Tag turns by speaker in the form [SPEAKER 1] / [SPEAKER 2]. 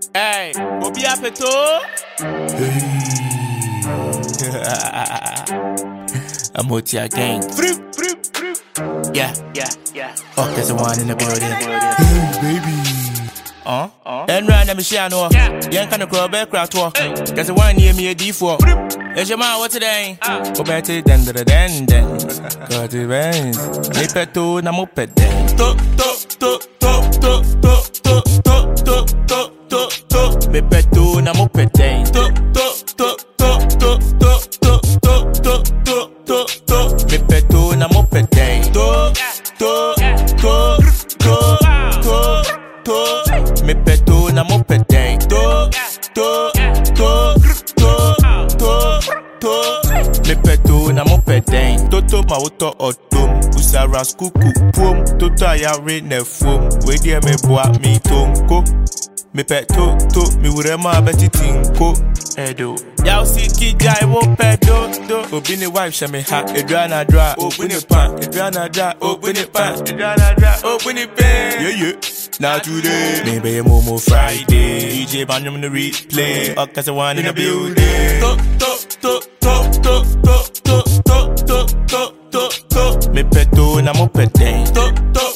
[SPEAKER 1] Hey, Obi Apeto. I'm Otia gang. Yeah. Oh, there's a one in the building.
[SPEAKER 2] Baby.
[SPEAKER 1] And random Michiano. Young kind of crowd back crowd talk. There's a one near me a D4. Is your man what today? Go back to den. Got it rains. Nipeto na moped den. Me peto na moped den. Me peto na moped den. Me peto na moped den. Me peto na moped den. Toto ma woto otom. Usara skuku pom. Toto ayare ne fom. We die me boa mi tonko. Me peto mi urema beti tinko. Edo Yao siki jai wo pedo do. Obi ni wife she me ha. Edwana dra. Obi ni pan. Edwana dra. Obi ni pan. Edwana dra. Obi ni pen. Yeah. Now today, maybe a Momo Friday. DJ Banyum in the replay. Okasa one in the building. Me peto na mo peten.